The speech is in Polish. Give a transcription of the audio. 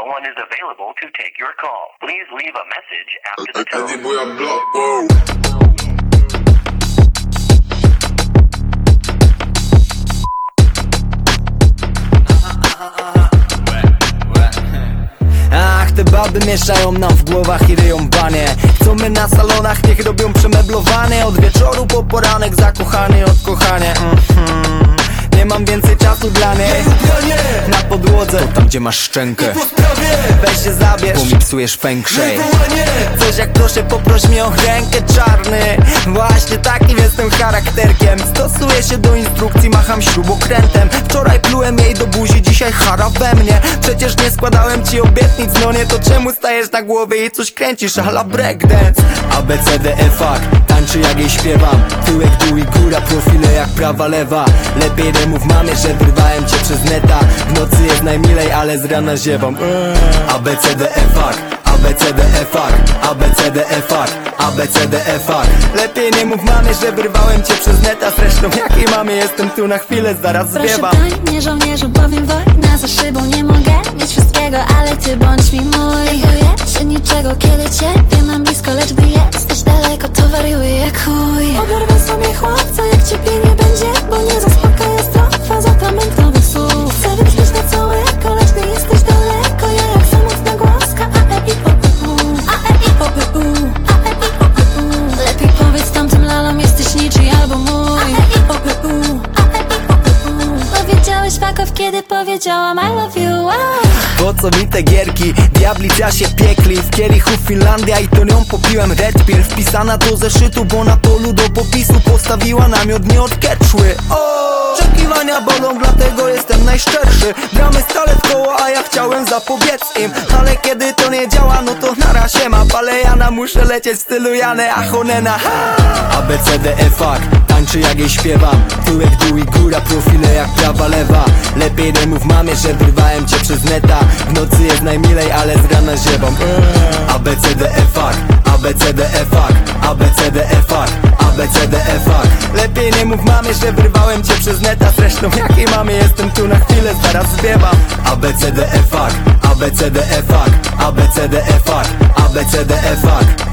No one is available to take your call. Please leave a message after the tone. Ach, te baby mieszają nam w głowach i ryją banie. Chcą my na salonach, niech robią przemeblowane. Od wieczoru po poranek, zakochany od kochania. Nie mam więcej czasu dla niej. Na podłodze, to tam gdzie masz szczękę. Weź się zabierz, bo mi psujesz feng shui. Coś jak proszę, poproś mnie o rękę, czarny. Właśnie takim jestem charakterkiem. Stosuję się do instrukcji, macham śrubokrętem. Wczoraj plułem jej do buzi, dzisiaj chara we mnie. Przecież nie składałem ci obietnic, no nie, to czemu stajesz na głowie i coś kręcisz, ala breakdance. A, B, C, D, E, fuck, tańczy jak jej śpiewam. Tyłek, dół i góra, profile jak prawa, lewa. Lepiej nie mów mamie, że wyrwałem cię przez neta. W nocy jest najmilej, ale z rana ziewam. A, B, C, D, E, fuck, A, B, C, D, E, fuck, A, B, C, D, E, fuck, A, B, C, D, E, fuck. Lepiej nie mów mamie, że wyrwałem cię przez neta. Zresztą jakiej mamie, jestem tu na chwilę, zaraz zwiewam. Proszę broń, żołnierzu, bowiem wojna za szybą. Nie mogę mieć wszystkiego, ale ty bądź mi mój. Nie boję się niczego, kiedy ciebie mam blisko. Lecz gdy jesteś daleko, to wariuję jak chuj. Oberwę sobie chłopca, jak ciebie nie będzie, bo nie zaspokaja strofa zapamiętnowych słów. Chcę wybrzmieć na całe eko, lecz gdy jesteś daleko, ja jak samotna głoska. A, E, I, O, P, U, A, E, I, O, P, U, A, E, I, O, P, U. Lepiej powiedz tamtym lalom, jesteś niczyj albo mój. A, E, I, O, P, U, A, E, I, O, P, U. Powiedziałeś fakow, kiedy powiedziałam I love you, wow. Po co mi te gierki? Diablica się piekli. W kielichu Finlandia i to nią popiłem Red Pill. Wpisana do zeszytu, bo na polu do popisu postawiła namiot nie od keczły. Oczekiwania bolą, dlatego jestem najszczerszy. Gramy stale w koło, a ja chciałem zapobiec im. Ale kiedy to nie działa, no to na razie ma palejana. Muszę lecieć w stylu Jane Achonena. A, B, C, D, E, fuck, tańczy jak jej śpiewam. Tyłek, dół i góra, profile jak prawa, lewa. Lepiej nie mów mamie, że wyrwałem cię przez neta. W nocy jest najmilej, ale z rana ziewam. A, B, C, D, E, fuck, A, B, C, D, E, fuck, A, B, C, D, E, fuck, A, B, C, D, E, fuck. Lepiej nie mów mamie, że wyrwałem cię przez neta. Zresztą jakiej mamie, jestem tu na chwilę, zaraz zwiewam. A, B, C, D, E, fuck, A, B, C, D, E, fuck, A, B, C, D, E, fuck, A, B, C, D, E, fuck.